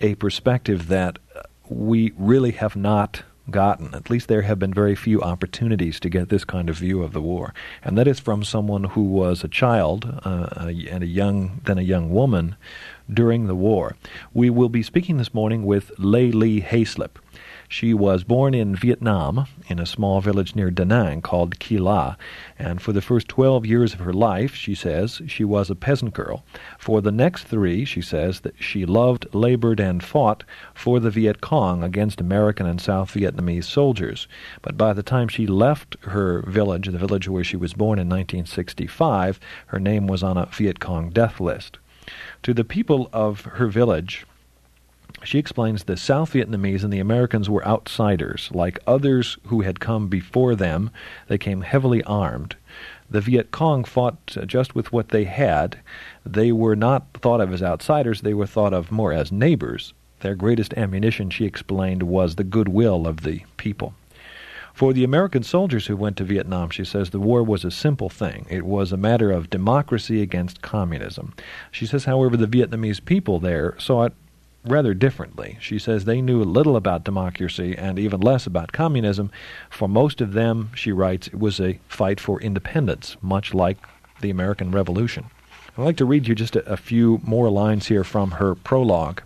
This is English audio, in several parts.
a perspective that we really have not gotten. At least there have been very few opportunities to get this kind of view of the war. And that is from someone who was a child and a young woman during the war. We will be speaking this morning with Lê Lee Haislip. She was born in Vietnam in a small village near Da Nang called Kỳ La, and for the first 12 years of her life, she says, she was a peasant girl. For the next 3, she says, that she loved, labored, and fought for the Viet Cong against American and South Vietnamese soldiers. But by the time she left her village, the village where she was born in 1965, her name was on a Viet Cong death list. To the people of her village, she explains the South Vietnamese and the Americans were outsiders. Like others who had come before them, they came heavily armed. The Viet Cong fought just with what they had. They were not thought of as outsiders, they were thought of more as neighbors. Their greatest ammunition, she explained, was the goodwill of the people. For the American soldiers who went to Vietnam, she says, the war was a simple thing. It was a matter of democracy against communism. She says, however, the Vietnamese people there saw it rather differently. She says they knew little about democracy and even less about communism. For most of them, she writes, it was a fight for independence, much like the American Revolution. I'd like to read you just a few more lines here from her prologue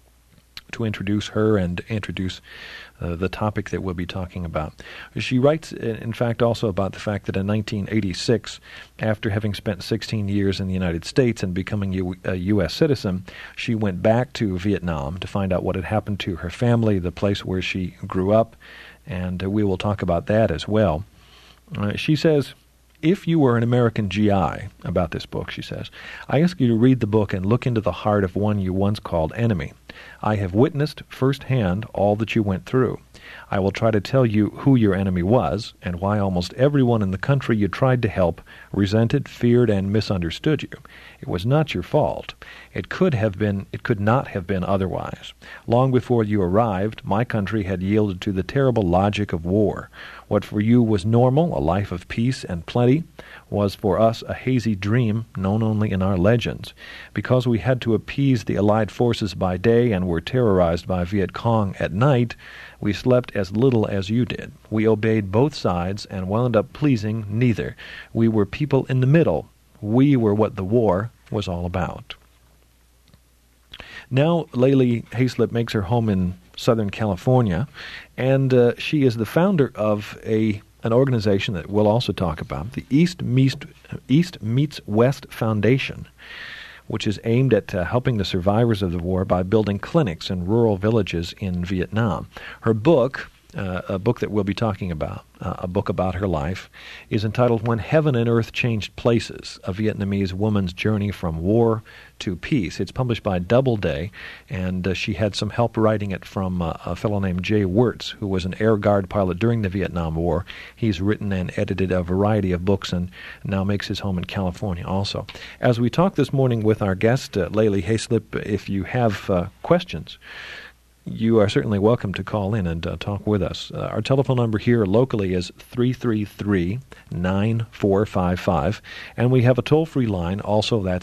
to introduce her and introduce the topic that we'll be talking about. She writes, in fact, also about the fact that in 1986, after having spent 16 years in the United States and becoming a U.S. citizen, she went back to Vietnam to find out what had happened to her family, the place where she grew up, and we will talk about that as well. She says, if you were an American GI, about this book, she says, I ask you to read the book and look into the heart of one you once called enemy. I have witnessed firsthand all that you went through. I will try to tell you who your enemy was and why almost everyone in the country you tried to help resented, feared, and misunderstood you. It was not your fault. It could not have been otherwise. Long before you arrived, my country had yielded to the terrible logic of war. What for you was normal, a life of peace and plenty, was for us a hazy dream known only in our legends. Because we had to appease the Allied forces by day and were terrorized by Viet Cong at night, we slept as little as you did. We obeyed both sides and wound up pleasing neither. We were people in the middle. We were what the war was all about. Now, Lê Lee Haislip makes her home in Southern California, and she is the founder of an organization that we'll also talk about, the East Meets West Foundation, which is aimed at helping the survivors of the war by building clinics in rural villages in Vietnam. Her book, a book that we'll be talking about, a book about her life, is entitled When Heaven and Earth Changed Places, A Vietnamese Woman's Journey from War to Peace. It's published by Doubleday, and she had some help writing it from a fellow named Jay Wirtz, who was an Air Guard pilot during the Vietnam War. He's written and edited a variety of books and now makes his home in California also. As we talk this morning with our guest, Lê Lee Haislip, if you have questions, you are certainly welcome to call in and talk with us. Our telephone number here locally is 333-9455, and we have a toll-free line also. That's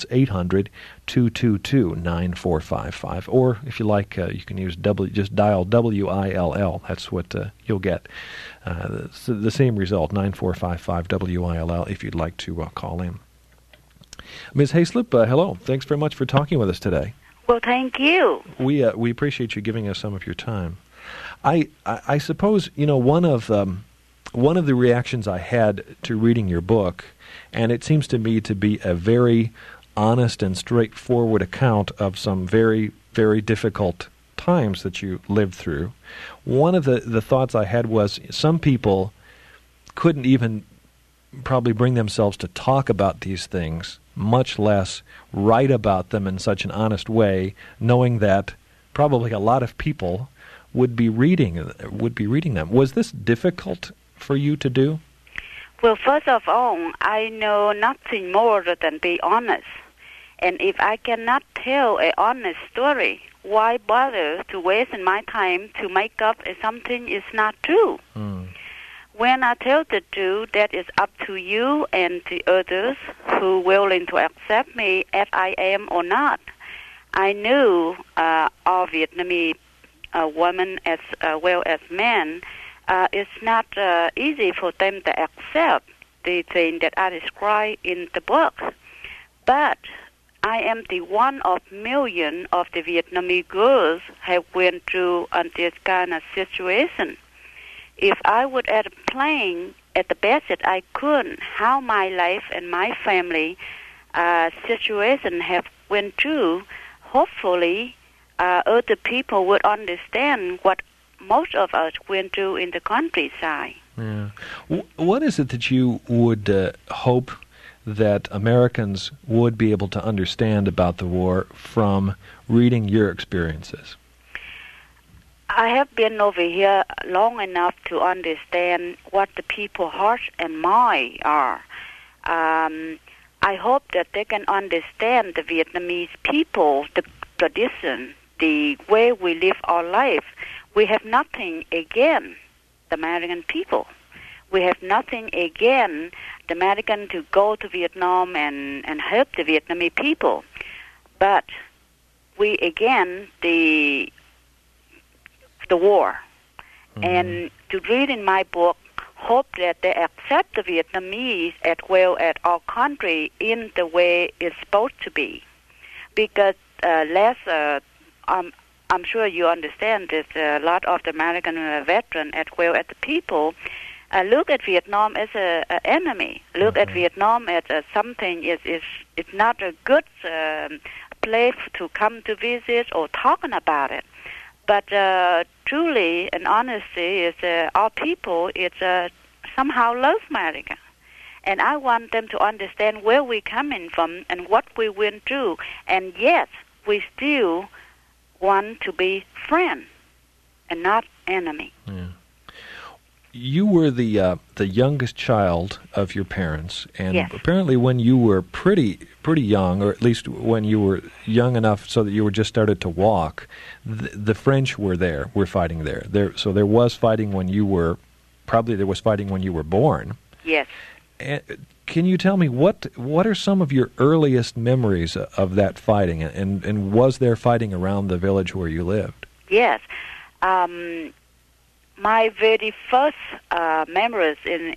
800-222-9455. Or if you like, you can use just dial WILL. That's what you'll get. The same result, 9455 WILL, if you'd like to call in. Ms. Haislip, hello. Thanks very much for talking with us today. Well, thank you. We appreciate you giving us some of your time. I suppose, one of the reactions I had to reading your book, and it seems to me to be a very honest and straightforward account of some very, very difficult times that you lived through. One of the thoughts I had was some people couldn't even probably bring themselves to talk about these things, much less write about them in such an honest way, knowing that probably a lot of people would be reading them. Was this difficult for you to do? Well, first of all, I know nothing more than be honest. And if I cannot tell an honest story, why bother to waste my time to make up something is not true? When I tell the truth, that is up to you and the others who willing to accept me as I am or not. I knew all Vietnamese women as well as men, it's not easy for them to accept the thing that I describe in the book. But I am the one of million of the Vietnamese girls have went through this kind of situation. If I would explain at the best that I could how my life and my family situation have went through, hopefully other people would understand what most of us went through in the countryside. Yeah. What is it that you would hope that Americans would be able to understand about the war from reading your experiences? I have been over here long enough to understand what the people's hearts and mind are. I hope that they can understand the Vietnamese people, the tradition, the way we live our life. We have nothing against the American people. We have nothing against the American to go to Vietnam and help the Vietnamese people. But we against the war. Mm-hmm. And to read in my book, hope that they accept the Vietnamese as well as our country in the way it's supposed to be. Because I'm sure you understand that a lot of the American veterans as well as the people look at Vietnam as an enemy. Look at Vietnam as something it's not a good place to come to visit or talking about it. But truly and honestly, is our people somehow love America. And I want them to understand where we're coming from and what we went through. And yet, we still want to be friends and not enemy. Yeah. You were the youngest child of your parents, and yes. Apparently when you were pretty young, or at least when you were young enough so that you were just started to walk, the French were fighting there. So there was fighting when you were, probably there was fighting when you were born. Yes. And can you tell me what are some of your earliest memories of that fighting, and was there fighting around the village where you lived? Yes. My very first memories in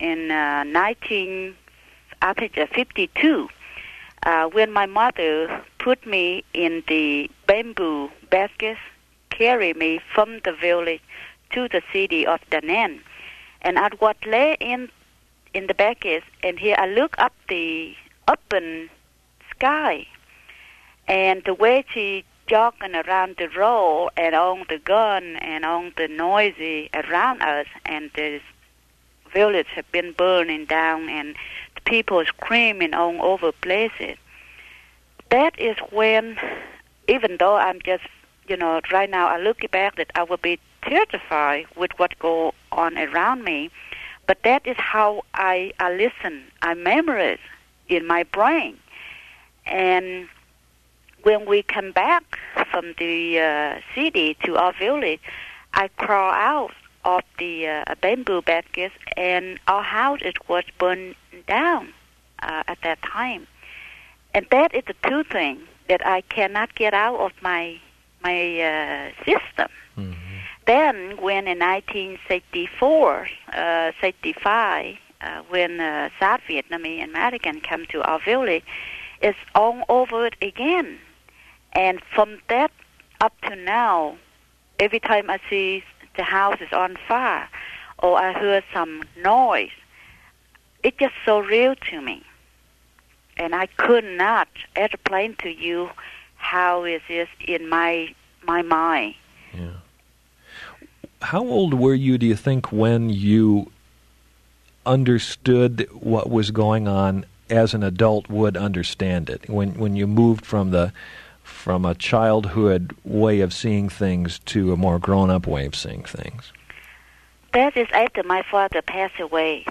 1952, when my mother put me in the bamboo basket, carried me from the village to the city of Da Nang, and I was lay in the basket, and here I look up the open sky, and the way she jogging around the road and on the gun and on the noisy around us, and the village have been burning down and the people screaming all over places. That is when, even though I'm just, right now I look back that I will be terrified with what go on around me, but that is how I listen, I memorize in my brain. And when we come back from the city to our village, I crawl out of the bamboo basket, and our house was burned down at that time. And that is the two things that I cannot get out of my system. Mm-hmm. Then, when in 1964, 65, when South Vietnamese and American come to our village, it's all over it again. And from that up to now, every time I see the house is on fire or I hear some noise, it's just so real to me. And I could not explain to you how it is in my mind. Yeah. How old were you, do you think, when you understood what was going on as an adult would understand it? When you moved from a childhood way of seeing things to a more grown-up way of seeing things? That is after my father passed away.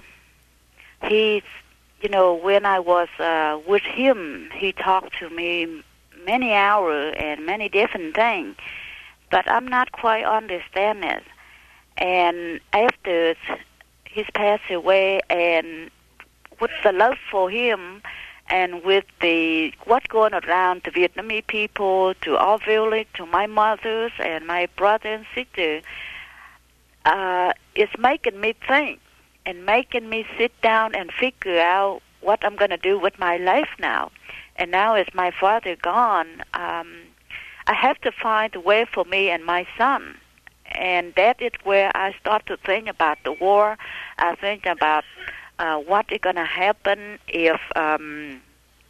When I was with him, he talked to me many hours and many different things, but I'm not quite understand it. And after he's passed away, and with the love for him And with what's going around the Vietnamese people, to our village, to my mothers and my brother and sister, it's making me think and making me sit down and figure out what I'm going to do with my life now. And now as my father gone, I have to find a way for me and my son. And that is where I start to think about the war. I think about what is going to happen if I'm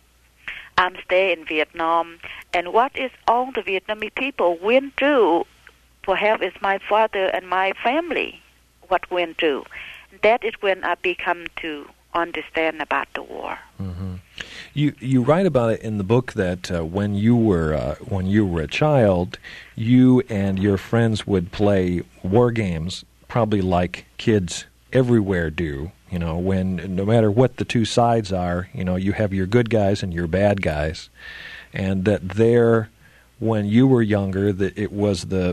stay in Vietnam, and what is all the Vietnamese people went through. Perhaps it's my father and my family what went through. That is when I become to understand about the war. Mm-hmm. You write about it in the book that when you were a child, you and your friends would play war games, probably like kids everywhere do. When no matter what the two sides are, you have your good guys and your bad guys, and that there, when you were younger, that it was the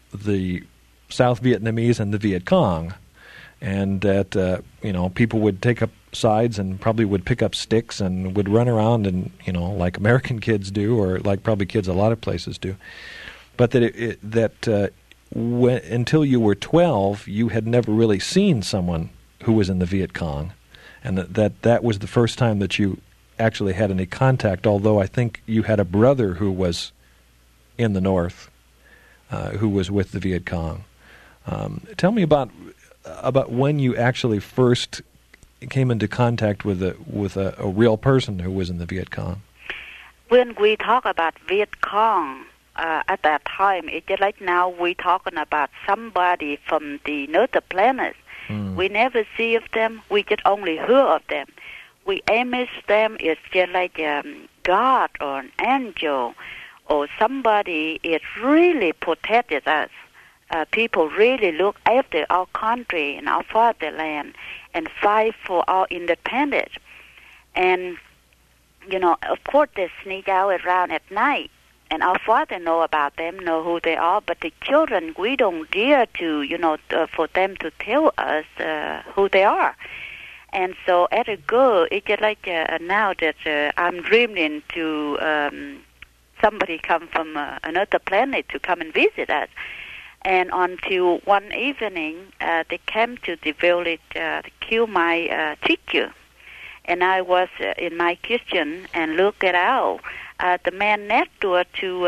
South Vietnamese and the Viet Cong, and that people would take up sides and probably would pick up sticks and would run around and like American kids do, or like probably kids a lot of places do, but that until you were 12, you had never really seen someone who was in the Viet Cong, and that was the first time that you actually had any contact, although I think you had a brother who was in the North, who was with the Viet Cong. Tell me about when you actually first came into contact with a real person who was in the Viet Cong. When we talk about Viet Cong, at that time, it's just like now we're talking about somebody from another planet. We never see of them. We just only hear of them. We image them. It's just like God or an angel or somebody. It really protected us. People really look after our country and our fatherland and fight for our independence. And, of course, they sneak out around at night. And our father know about them, know who they are, but the children, we don't dare to, for them to tell us who they are. And so as a girl, it's just like now that I'm dreaming to somebody come from another planet to come and visit us. And until one evening, they came to the village to kill my teacher. And I was in my kitchen and looked out. The man next door to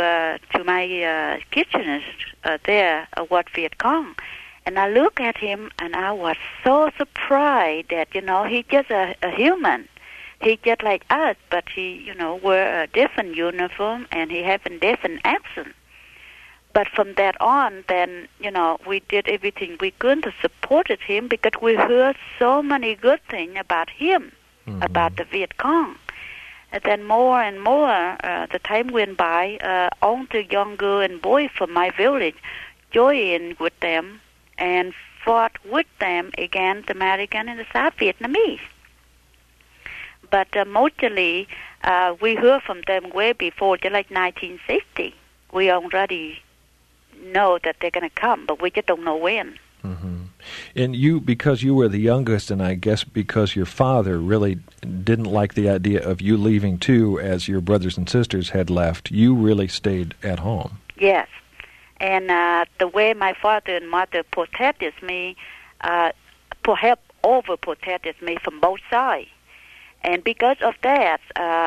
my kitchen is there was Viet Cong. And I looked at him, and I was so surprised that, he's just a human. He's just like us, but he, wear a different uniform, and he have a different accent. But from that on, then, we did everything we could to support him because we heard so many good things about him, about the Viet Cong. And then more and more, the time went by, all the young girl and boy from my village joined with them and fought with them against the American and the South Vietnamese. But mostly, we heard from them way before, just like 1960. We already know that they're going to come, but we just don't know when. Mm-hmm. And you, because you were the youngest, and I guess because your father really didn't like the idea of you leaving too, as your brothers and sisters had left, you really stayed at home. Yes. And the way my father and mother protected me, perhaps overprotected me from both sides. And because of that,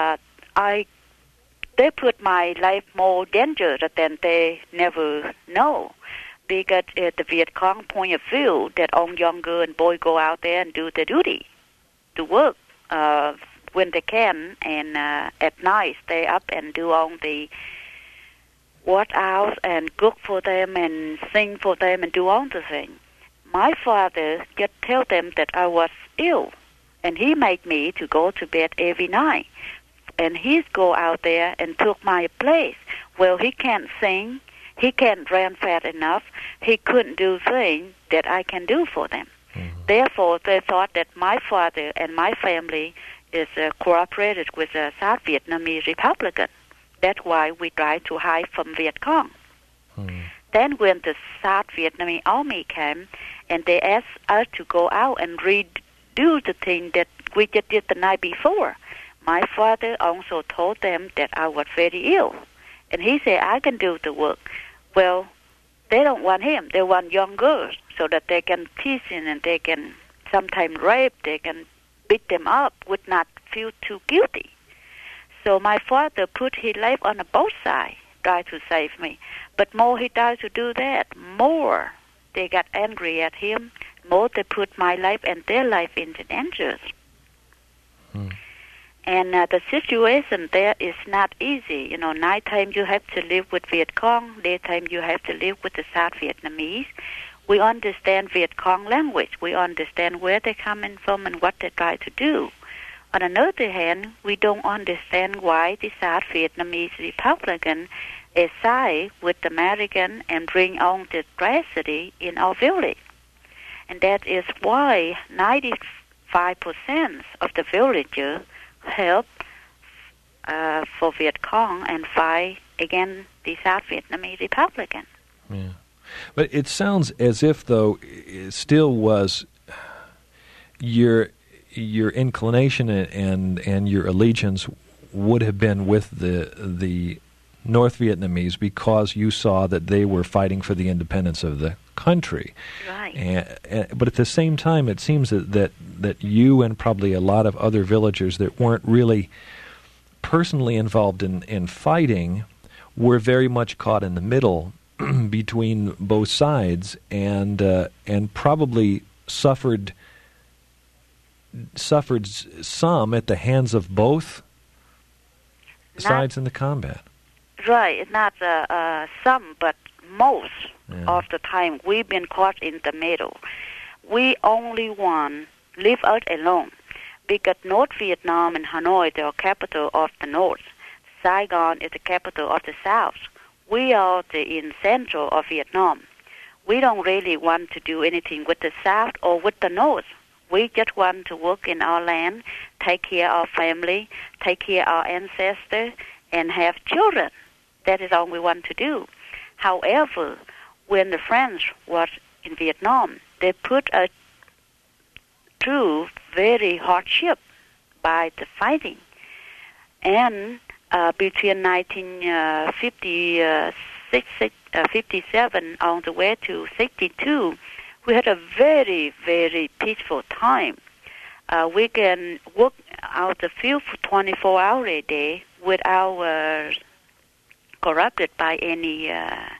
they put my life more dangerous than they never know. Because the Viet Cong point of view that all young girl and boy go out there and do their duty, to work when they can, and at night stay up and do all the workouts and cook for them and sing for them and do all the things. My father just tell them that I was ill, and he made me to go to bed every night. And he's go out there and took my place. Well, he can't sing. He can't run fast enough. He couldn't do things that I can do for them. Mm-hmm. Therefore, they thought that my father and my family is cooperated with the South Vietnamese Republican. That's why we tried to hide from Viet Cong. Mm-hmm. Then when the South Vietnamese army came, and they asked us to go out and redo the thing that we just did the night before, my father also told them that I was very ill. And he said, I can do the work. Well, they don't want him. They want young girls so that they can tease him and they can sometimes rape, they can beat them up, would not feel too guilty. So my father put his life on both sides, tried to save me. But more he tried to do that, more they got angry at him, more they put my life and their life into danger. And the situation there is not easy. You know, nighttime you have to live with Viet Cong, daytime you have to live with the South Vietnamese. We understand Viet Cong language. We understand where they're coming from and what they try to do. On another hand, we don't understand why the South Vietnamese Republican is side with the American and bring on the tragedy in our village. And that is why 95% of the villagers help for Viet Cong and fight against the South Vietnamese Republican. Yeah. But it sounds as if, though, it still was your inclination and your allegiance would have been with the North Vietnamese because you saw that they were fighting for the independence of the country. Right. But at the same time, it seems that you and probably a lot of other villagers that weren't really personally involved in fighting were very much caught in the middle between both sides and probably suffered some at the hands of both sides in the combat. Right, not some, but most of the time we've been caught in the middle. We only want live out alone because North Vietnam and Hanoi, they are capital of the North. Saigon is the capital of the South. We are in central of Vietnam. We don't really want to do anything with the South or with the North. We just want to work in our land, take care of our family, take care of our ancestors, and have children. That is all we want to do. However, when the French was in Vietnam, they put us through very hardship by the fighting. And between 1957 on the way to 62, we had a very, very peaceful time. We can work out the field for 24 hours a day without corrupted by any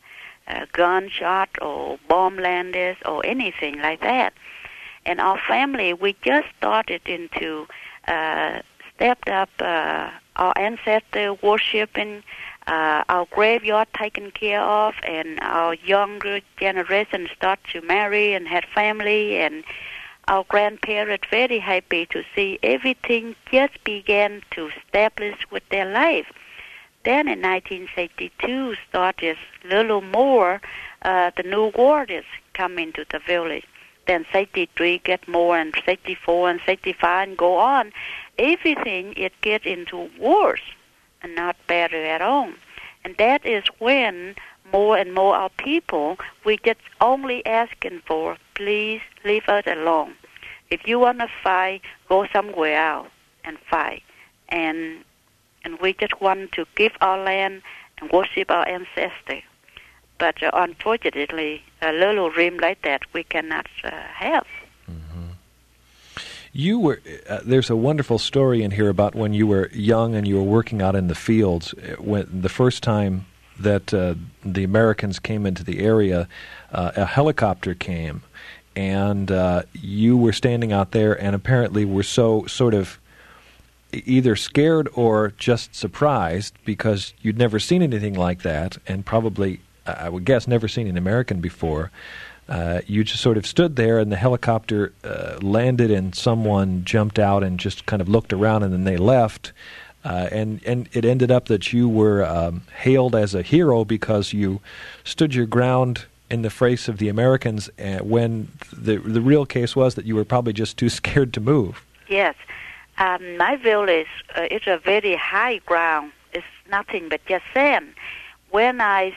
gunshot or bomb landers or anything like that. And our family, we just started into stepped up our ancestor worshiping, our graveyard taken care of, and our younger generation start to marry and have family, and our grandparents very happy to see everything just began to establish with their life. Then in 1962 started a little more, the new warriors come into the village. Then 63 get more, and 64 and 65 and go on. Everything, it gets into worse and not better at all. And that is when more and more our people, we just only asking for, please leave us alone. If you want to fight, go somewhere else and fight. And we just want to give our land and worship our ancestors. But unfortunately, a little dream like that we cannot have. Mm-hmm. You were there's a wonderful story in here about when you were young and you were working out in the fields. When the first time that the Americans came into the area, a helicopter came, and you were standing out there and apparently were so sort of either scared or just surprised because you'd never seen anything like that, and probably, I would guess, never seen an American before. You just sort of stood there, and the helicopter landed, and someone jumped out and just kind of looked around, and then they left. And it ended up that you were hailed as a hero because you stood your ground in the face of the Americans, when the real case was that you were probably just too scared to move. Yes. My village is a very high ground. It's nothing but just sand. When I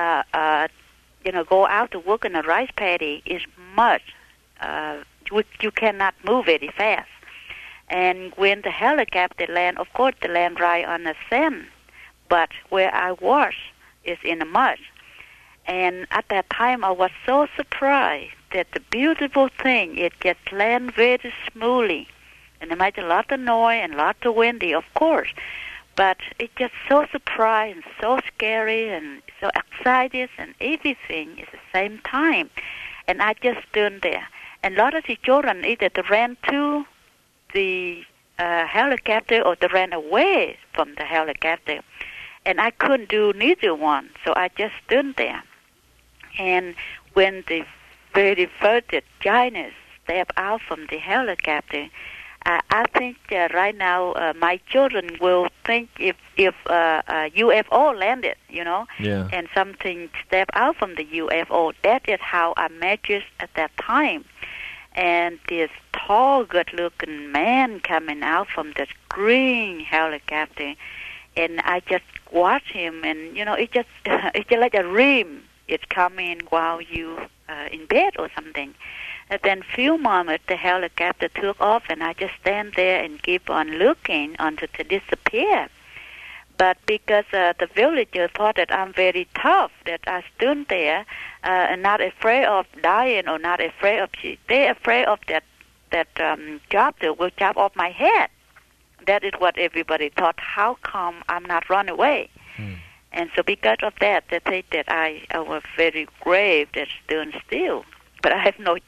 go out to work in a rice paddy, it's mud. You cannot move very fast. And when the helicopter land, of course, they land right on the sand. But where I was is in the mud. And at that time, I was so surprised that the beautiful thing, it just land very smoothly. And it made a lot of noise and a lot of windy, of course. But it just so surprised and so scary and so excited and everything at the same time. And I just stood there. And a lot of the children either they ran to the helicopter or they ran away from the helicopter. And I couldn't do neither one, so I just stood there. And when the very first giant stepped out from the helicopter, I think right now my children will think if a UFO landed, and something stepped out from the UFO. That is how I measured at that time. And this tall, good-looking man coming out from this green helicopter, and I just watched him, and it's just like a dream. It's coming while you in bed or something. And then few moments the helicopter took off, and I just stand there and keep on looking until it disappeared. But because the villager thought that I'm very tough, that I stood there and not afraid of dying or not afraid of, they're afraid of that chopper will chop off my head. That is what everybody thought. How come I'm not run away? And so because of that, they think that I was very brave, that stood still. But I have no,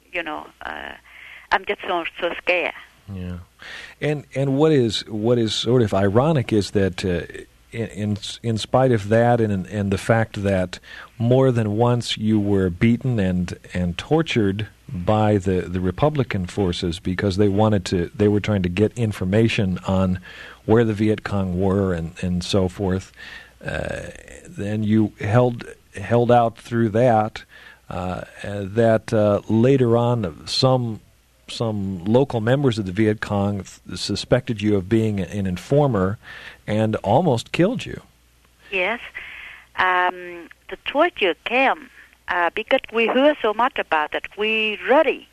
I'm just so scared. Yeah, and what is sort of ironic is that in spite of that, and the fact that more than once you were beaten and tortured by the Republican forces because they were trying to get information on where the Viet Cong were and so forth. Then you held out through that. That later on, some local members of the Viet Cong suspected you of being an informer and almost killed you. Yes. The torture came because we heard so much about it. We ready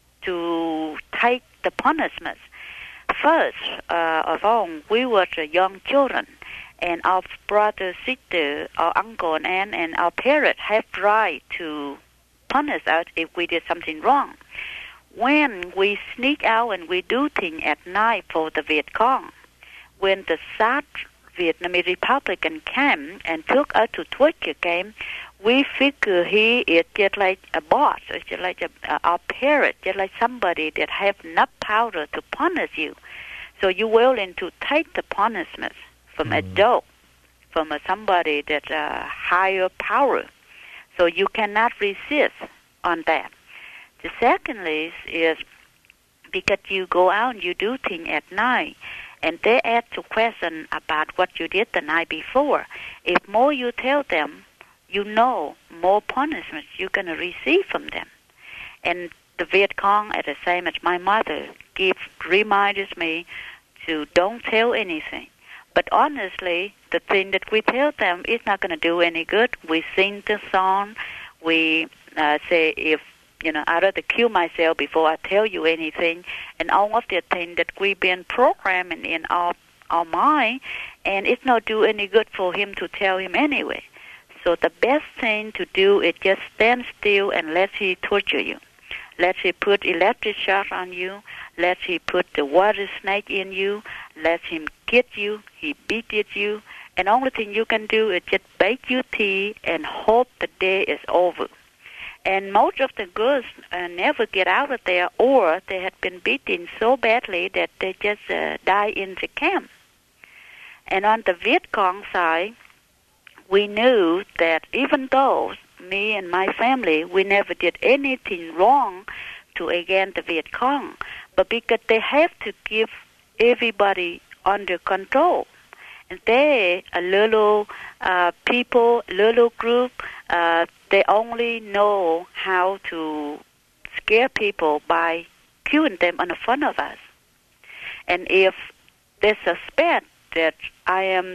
to take the punishment. First of all, we were young children, and our brother, sister, our uncle and aunt, and our parents have right to punish us if we did something wrong. When we sneak out and we do things at night for the Viet Cong, when the South Vietnamese Republican came and took us to torture camp, we figure he is just like a boss, it's just like our parent, just like somebody that have enough power to punish you. So you're willing to take the punishment from a dog, from somebody that's a higher power. So you cannot resist on that. The secondly is because you go out and you do things at night, and they ask a question about what you did the night before. If more you tell them, more punishment you're going to receive from them. And the Viet Cong, at the same as my mother, reminds me to don't tell anything. But honestly, the thing that we tell them is not going to do any good. We sing the song. We say, if, I'd rather kill myself before I tell you anything. And all of the things that we've been programming in our mind, and it's not do any good for him to tell him anyway. So the best thing to do is just stand still and let him torture you. Let him put electric shock on you. Let him put the water snake in you. Let him get you. He beat you. And the only thing you can do is just bake your tea and hope the day is over. And most of the girls never get out of there, or they had been beaten so badly that they just die in the camp. And on the Viet Cong side, we knew that even though me and my family, we never did anything wrong to against the Viet Cong, but because they have to keep everybody under control. And they, a little people, little group, they only know how to scare people by killing them in front of us. And if they suspect that I am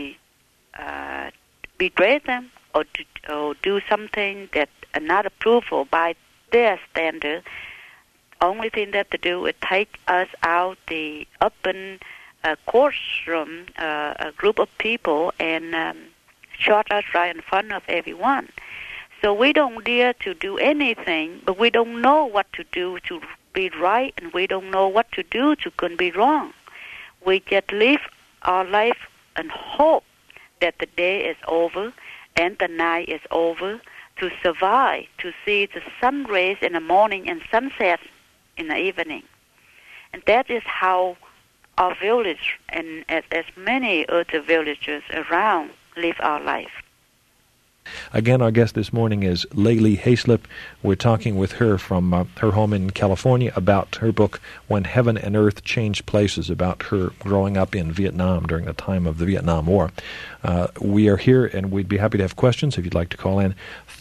betray them or do something that are not approved by their standard, only thing that to do is take us out the open courtroom, a group of people, and shot us right in front of everyone. So we don't dare to do anything, but we don't know what to do to be right, and we don't know what to do to couldn't be wrong. We just live our life and hope that the day is over and the night is over, to survive, to see the sun rays in the morning and sunset in the evening. And that is how our village, and as many other villages around, live our life. Again, our guest this morning is Layli Haislip. We're talking with her from her home in California about her book, When Heaven and Earth Changed Places, about her growing up in Vietnam during the time of the Vietnam War. We are here, and we'd be happy to have questions if you'd like to call in.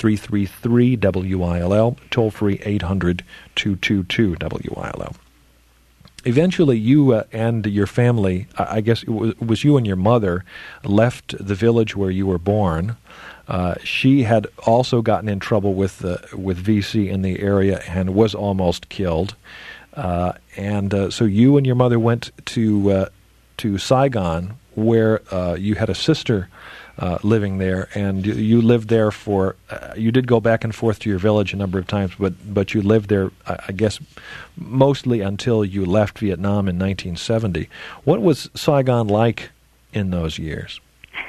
333-WILL, toll-free 800-222-WILL. Eventually, you and your family, I guess it was you and your mother, left the village where you were born. She had also gotten in trouble with VC in the area and was almost killed. So you and your mother went to Saigon, where you had a sister living there, and you lived there for. You did go back and forth to your village a number of times, but you lived there, I guess, mostly until you left Vietnam in 1970. What was Saigon like in those years?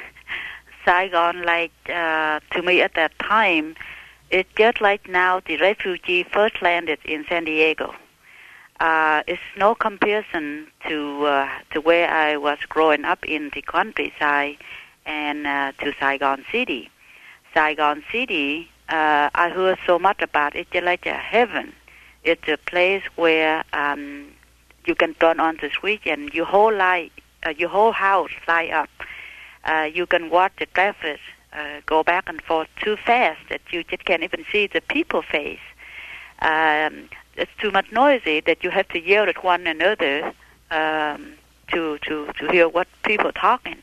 Saigon, to me at that time, it's just like now the refugee first landed in San Diego. It's no comparison to where I was growing up in the countryside and to Saigon City. Saigon City, I heard so much about it. It's just like a heaven. It's a place where you can turn on the switch and your whole house light up. You can watch the traffic go back and forth too fast that you just can't even see the people's face. It's too much noisy that you have to yell at one another to hear what people are talking.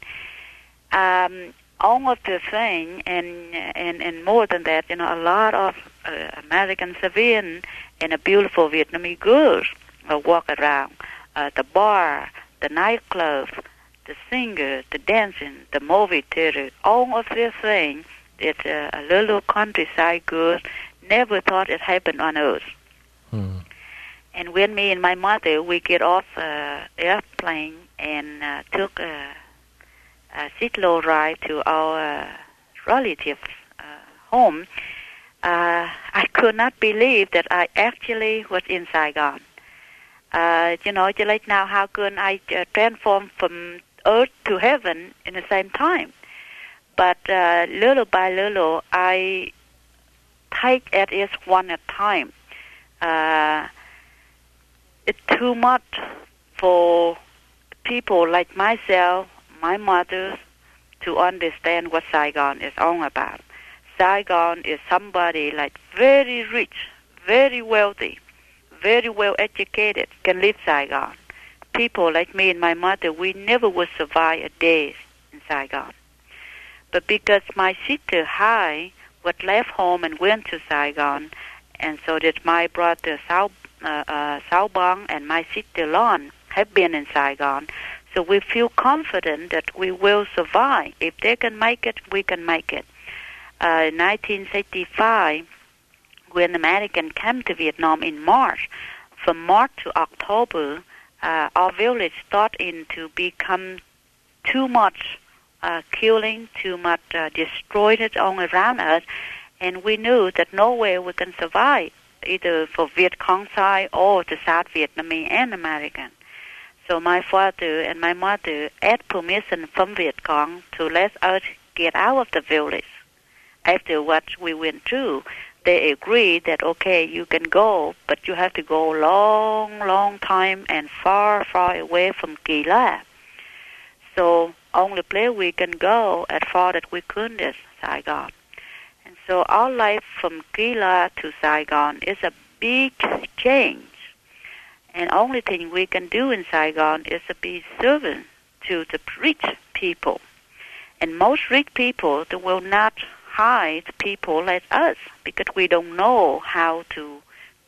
All of the thing, and more than that, a lot of American civilian and a beautiful Vietnamese girls walk around the bar, the nightclub, the singer, the dancing, the movie theater, all of this thing that a little countryside girl never thought it happened on Earth. And when me and my mother, we get off airplane and took a slow ride to our relatives' home, I could not believe that I actually was in Saigon. Just like now, how can I transform from earth to heaven in the same time? But little by little, I take at it one at a time. It's too much for people like myself, my mother, to understand what Saigon is all about. Saigon is somebody like very rich, very wealthy, very well educated, can live Saigon. People like me and my mother, we never would survive a day in Saigon. But because my sister Hai was left home and went to Saigon, and so did my brother Sao Bang and my sister Lon have been in Saigon, so we feel confident that we will survive. If they can make it, we can make it. In 1965, when Americans came to Vietnam in March, from March to October, our village started to become too much killing, too much destroyed all around us, and we knew that no way we can survive, either for Viet Cong side or the South Vietnamese and American. So my father and my mother asked permission from Viet Cong to let us get out of the village. After what we went through, they agreed that, okay, you can go, but you have to go long, long time and far, far away from Kỳ La. So only place we can go as far that we could is Saigon. And so our life from Kỳ La to Saigon is a big change. And only thing we can do in Saigon is to be servant to the rich people. And most rich people, they will not hide people like us because we don't know how to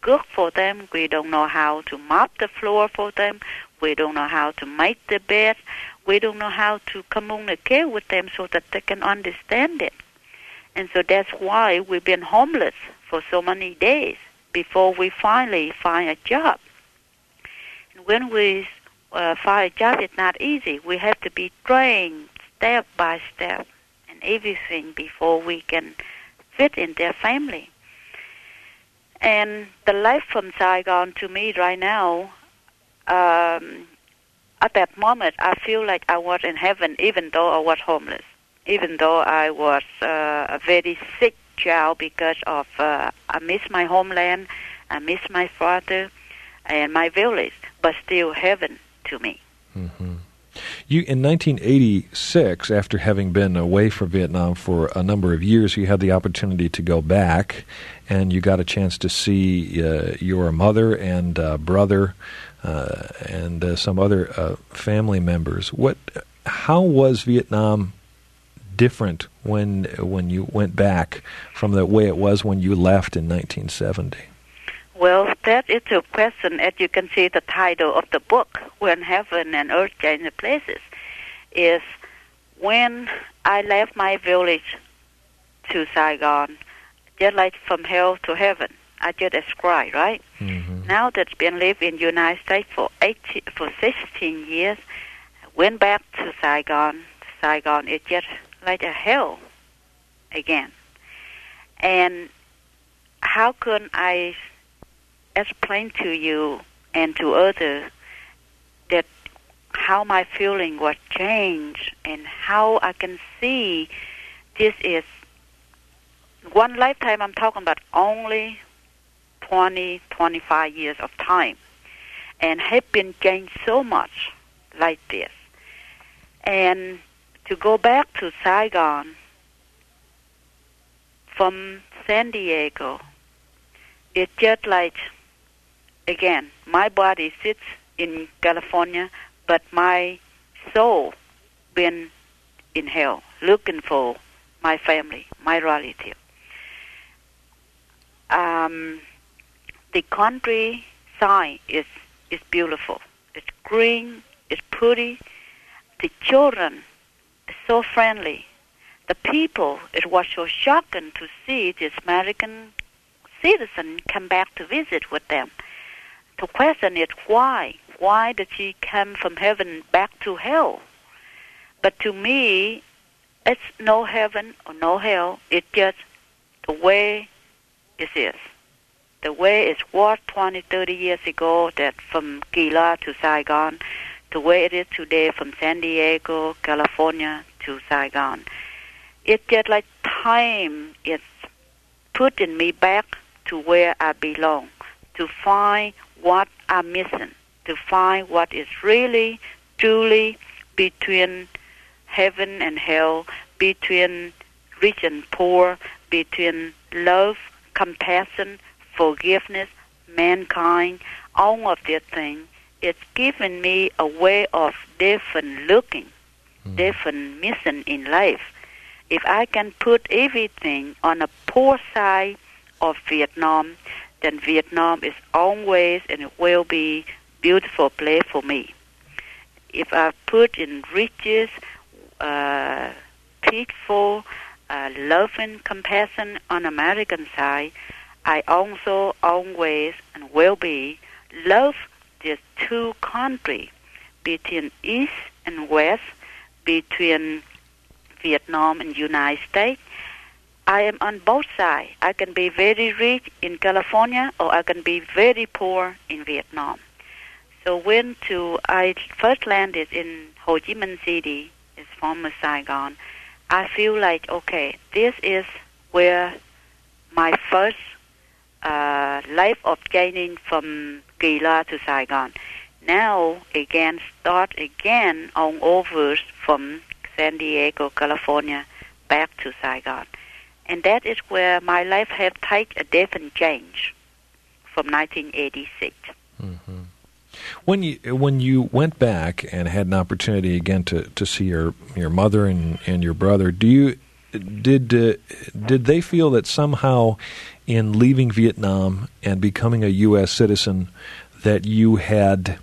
cook for them. We don't know how to mop the floor for them. We don't know how to make the bed. We don't know how to communicate with them so that they can understand it. And so that's why we've been homeless for so many days before we finally find a job. And when we find a job, it's not easy. We have to be trained step by step and everything before we can fit in their family. And the life from Saigon to me right now, at that moment, I feel like I was in heaven, even though I was homeless, even though I was a very sick child because of I miss my homeland, I miss my father and my village, but still heaven to me. Mm-hmm. You, in 1986, after having been away from Vietnam for a number of years, you had the opportunity to go back, and you got a chance to see your mother and brother and some other family members. How was Vietnam different when you went back from the way it was when you left in 1970? Well, that is a question, as you can see the title of the book, When Heaven and Earth Change Places, is when I left my village to Saigon, just like from hell to heaven, I just described, right? Mm-hmm. Now that's been living in the United States for 16 years, I went back to Saigon. Saigon is just like a hell again. And how can I explain to you and to others that how my feeling was changed and how I can see this is one lifetime. I'm talking about only 20, 25 years of time, and have been changed so much like this. And to go back to Saigon from San Diego, it's just like, again, my body sits in California, but my soul been in hell, looking for my family, my relative. The countryside is beautiful. It's green. It's pretty. The children are so friendly. The people, it was so shocking to see this American citizen come back to visit with them. The question is why? Why did she come from heaven back to hell? But to me, it's no heaven or no hell. It's just the way it is. The way it was 20, 30 years ago, that from Gila to Saigon, the way it is today from San Diego, California to Saigon. It's just like time is putting me back to where I belong, to find what I'm missing, to find what is really, truly between heaven and hell, between rich and poor, between love, compassion, forgiveness, mankind, all of these things. It's given me a way of different looking, different mission in life. If I can put everything on a poor side of Vietnam, then Vietnam is always and it will be beautiful place for me. If I put in riches, peaceful, loving, compassion on American side, I also always and will be love these two countries, between East and West, between Vietnam and United States. I am on both sides. I can be very rich in California or I can be very poor in Vietnam. So when I first landed in Ho Chi Minh City, it's former Saigon, I feel like, okay, this is where my first life of changing from Gila to Saigon. Now, again, start again on over from San Diego, California, back to Saigon. And that is where my life has taken a different change from 1986. Mm-hmm. When you went back and had an opportunity again to see your mother and your brother, do did they feel that somehow in leaving Vietnam and becoming a U.S. citizen that you had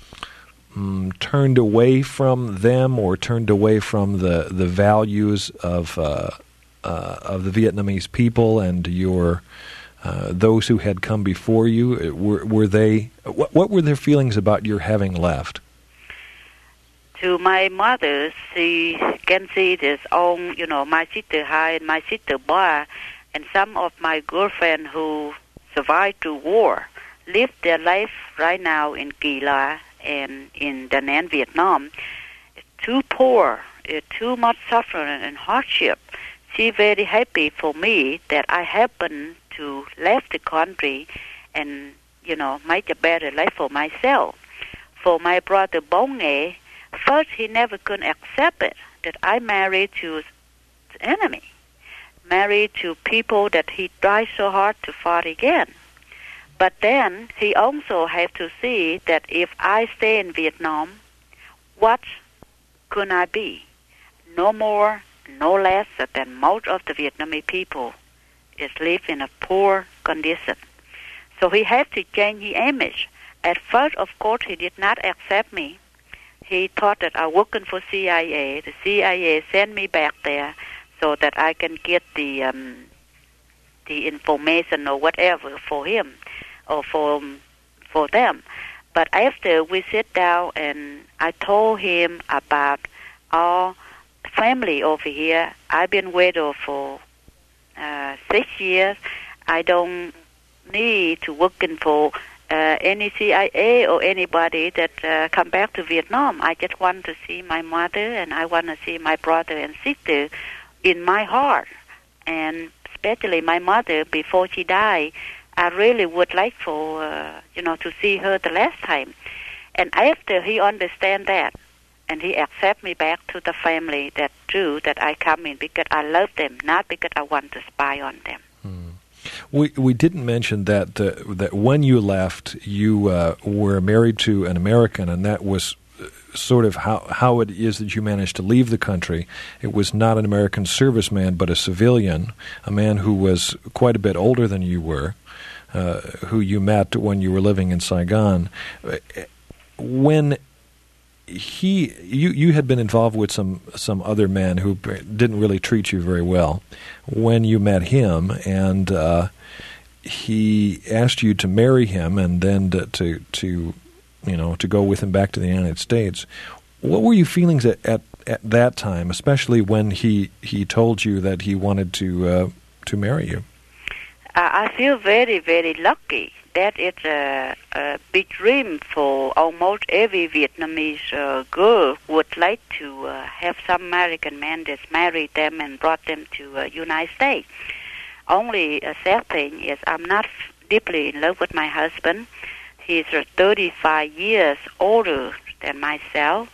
turned away from them or turned away from the values of the Vietnamese people and your those who had come before you? Were they? What were their feelings about your having left? To my mother, she can see this own, my sister Hai and my sister Ba, and some of my girlfriends who survived the war, live their life right now in Kỳ La and in Da Nang, Vietnam. It's too poor, it's too much suffering and hardship. She's very happy for me that I happen to left the country and, make a better life for myself. For my brother Bong Nghe, first he never could accept it, that I married to the enemy, married to people that he tried so hard to fight again. But then he also had to see that if I stay in Vietnam, what could I be? No more, no less than most of the Vietnamese people is live in a poor condition. So he had to change his image. At first, of course, he did not accept me. He thought that I was working for CIA. The CIA sent me back there so that I can get the information or whatever for him or for them. But after we sit down and I told him about our family over here, I've been widow for 6 years. I don't need to working for any CIA or anybody that come back to Vietnam. I just want to see my mother and I want to see my brother and sister in my heart. And especially my mother, before she died, I really would like for, to see her the last time. And after he understand that, and he accept me back to the family, that's true that I come in because I love them, not because I want to spy on them. We didn't mention that that when you left, you were married to an American, and that was sort of how it is that you managed to leave the country. It was not an American serviceman, but a civilian, a man who was quite a bit older than you were, who you met when you were living in Saigon. When you had been involved with some other men who didn't really treat you very well. When you met him, and he asked you to marry him, and then to go with him back to the United States, what were your feelings at that time, especially when he told you that he wanted to marry you? I feel very, very lucky. That is a big dream for almost every Vietnamese girl would like to have some American man that married them and brought them to United States. Only a sad thing is I'm not deeply in love with my husband. He's 35 years older than myself.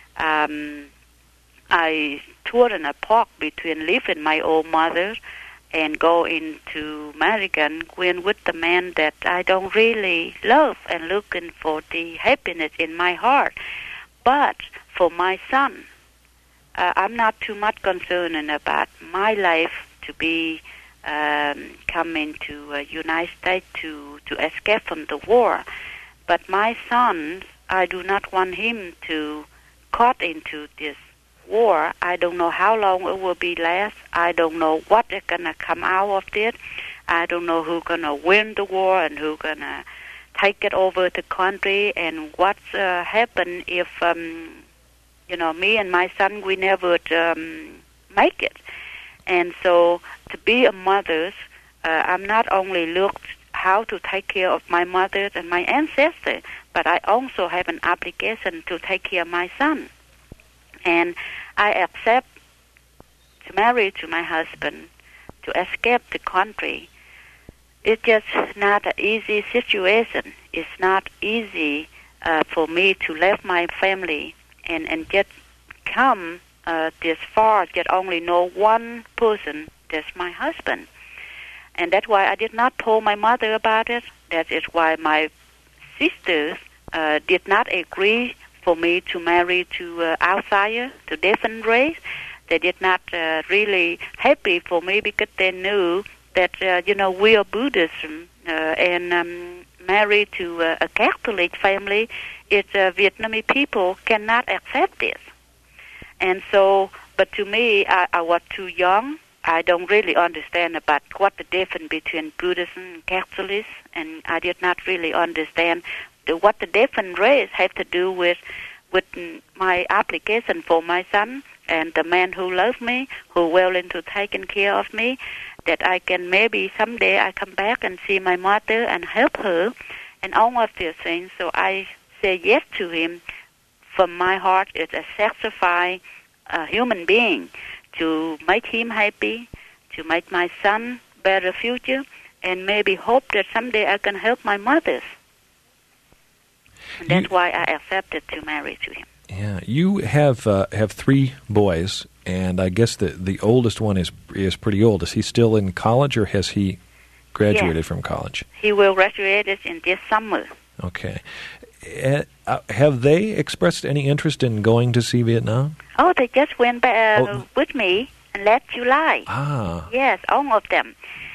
I torn apart between leaving my old mother and go into American when with the man that I don't really love and looking for the happiness in my heart. But for my son, I'm not too much concerned about my life to be coming to United States to escape from the war. But my son, I do not want him to caught into this war. I don't know how long it will be last. I don't know what is going to come out of this. I don't know who's going to win the war and who's going to take it over the country and what's happen if, me and my son, we never make it. And so to be a mother, I'm not only looked how to take care of my mother and my ancestors, but I also have an obligation to take care of my son. And I accept to marry to my husband, to escape the country. It's just not an easy situation. It's not easy for me to leave my family and just come this far, just only know one person, that's my husband. And that's why I did not tell my mother about it. That is why my sisters did not agree for me to marry to outsider, to different race. They did not really happy for me because they knew that, we are Buddhism and married to a Catholic family. It's Vietnamese people cannot accept this. And so, but to me, I was too young. I don't really understand about what the difference between Buddhism and Catholics, and I did not really understand what the different race had to do with my application for my son and the man who loved me, who willing to taking care of me, that I can maybe someday I come back and see my mother and help her and all of these things. So I say yes to him. From my heart, it's a sacrifice a human being to make him happy, to make my son better future, and maybe hope that someday I can help my mothers. And that's why I accepted to marry to him. Yeah, you have 3 boys, and I guess the oldest one is pretty old. Is he still in college, or has he graduated from college? He will graduate in this summer. Okay. Have they expressed any interest in going to see Vietnam? Oh, they just went back with me last July. Ah. Yes, all of them.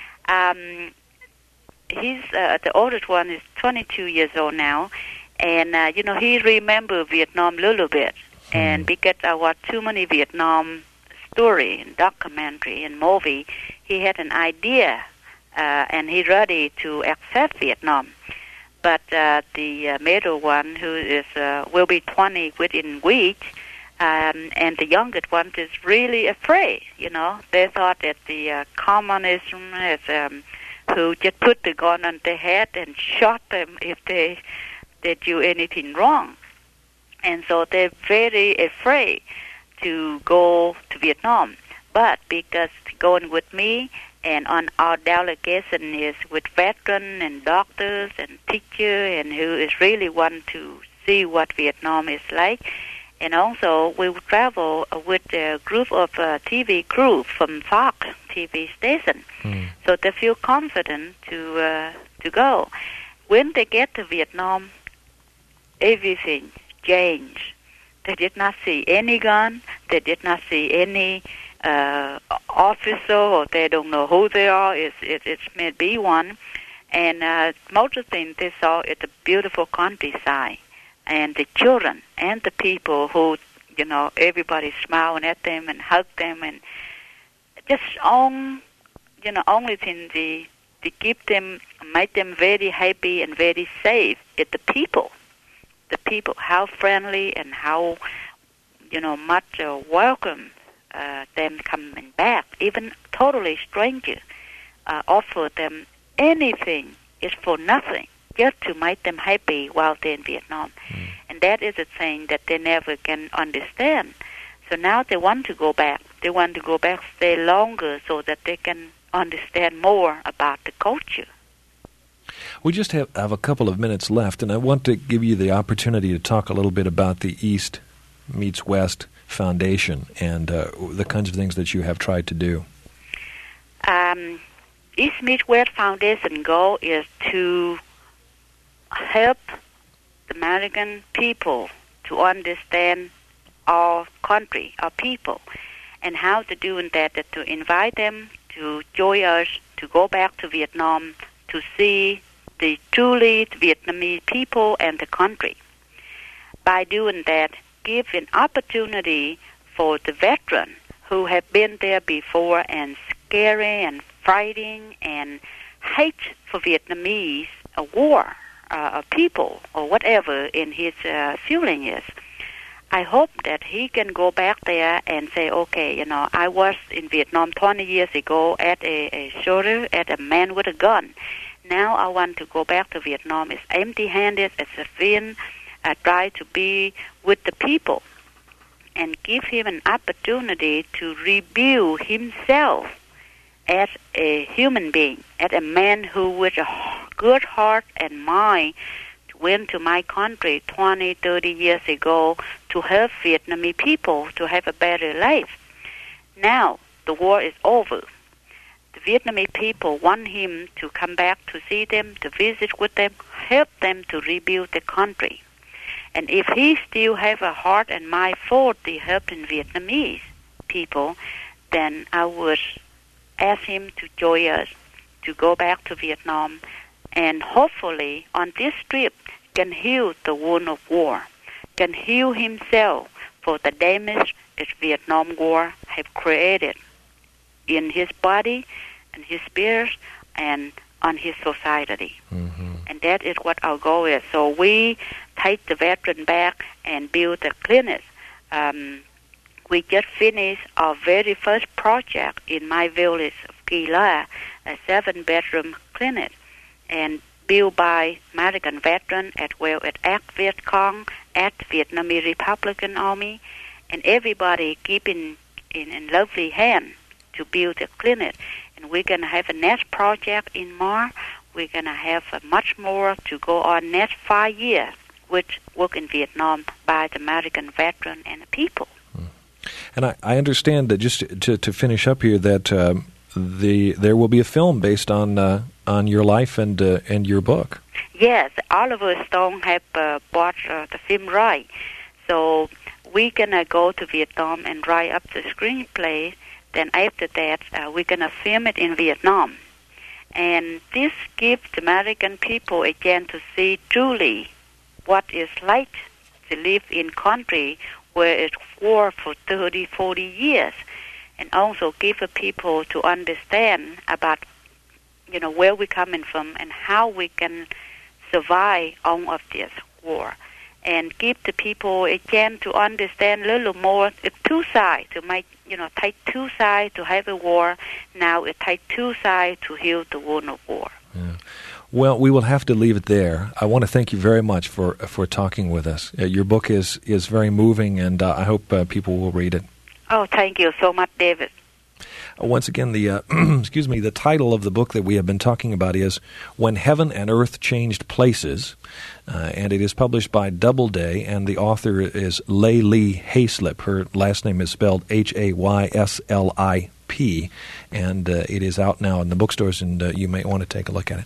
He's the oldest one is 22 years old now, and he remembers Vietnam a little bit. And because I watched too many Vietnam story and documentary and movie, he had an idea, and he's ready to accept Vietnam. But the middle one, who is will be 20 within weeks, and the youngest one is really afraid. They thought that the communism is who just put the gun on their head and shot them if they do anything wrong, and so they're very afraid to go to Vietnam. But because going with me, and on our delegation is with veterans and doctors and teachers, and who is really want to see what Vietnam is like. And also we will travel with a group of TV crew from Fox TV station, so they feel confident to go. When they get to Vietnam, everything changed. They did not see any gun. They did not see any officer, or they don't know who they are. It may be one. And most of the things they saw is the beautiful countryside, and the children, and the people who, everybody smiling at them and hug them, and just only thing to keep them, make them very happy and very safe is the people. The people, how friendly and how, much welcome them coming back. Even totally stranger offer them anything is for nothing, just to make them happy while they're in Vietnam. And that is a thing that they never can understand. So now they want to go back. They want to go back, stay longer, so that they can understand more about the culture. We just have a couple of minutes left, and I want to give you the opportunity to talk a little bit about the East Meets West Foundation and the kinds of things that you have tried to do. East Meets West Foundation goal is to help the American people to understand our country, our people, and how to do that, to invite them to join us to go back to Vietnam to see the truly Vietnamese people and the country. By doing that, give an opportunity for the veterans who have been there before and scary and fighting and hate for Vietnamese, a war, a people, or whatever in his feeling is. I hope that he can go back there and say, okay, I was in Vietnam 20 years ago at a soldier, at a man with a gun. Now I want to go back to Vietnam as empty-handed, as a civilian. I try to be with the people and give him an opportunity to rebuild himself as a human being, as a man who with a good heart and mind went to my country 20, 30 years ago to help Vietnamese people to have a better life. Now the war is over. The Vietnamese people want him to come back to see them, to visit with them, help them to rebuild the country. And if he still have a heart and mind for the helping Vietnamese people, then I would ask him to join us to go back to Vietnam, and hopefully on this trip can heal the wound of war, can heal himself for the damage that Vietnam War have created in his body and his spirit and on his society. Mm-hmm. And that is what our goal is. So we take the veteran back and build the clinic. We just finished our very first project in my village of Kỳ La, a 7-bedroom clinic, and built by American veteran as well as ex-Viet Cong, ex-Vietnamese Republican Army, and everybody keeping in lovely hand to build a clinic. And we're going to have a next project in March. We're going to have much more to go on next 5 years, which work in Vietnam by the American veteran and the people. And I understand that, just to finish up here, that there will be a film based on your life and your book. Yes, Oliver Stone have bought the film right. So we're going to go to Vietnam and write up the screenplay. Then after that, we're going to film it in Vietnam. And this gives the American people a chance to see truly what it's like to live in country where it's war for 30, 40 years. And also give the people to understand about, where we're coming from and how we can survive all of this war. And give the people a chance to understand a little more. It's two sides to make, take two sides to have a war. Now it takes two sides to heal the wound of war. Yeah. Well, we will have to leave it there. I want to thank you very much for talking with us. Your book is very moving, and I hope people will read it. Oh, thank you so much, David. Once again, the the title of the book that we have been talking about is When Heaven and Earth Changed Places, and it is published by Doubleday, and the author is Lei Lee Hayslip. Her last name is spelled Hayslip, and it is out now in the bookstores, and you may want to take a look at it.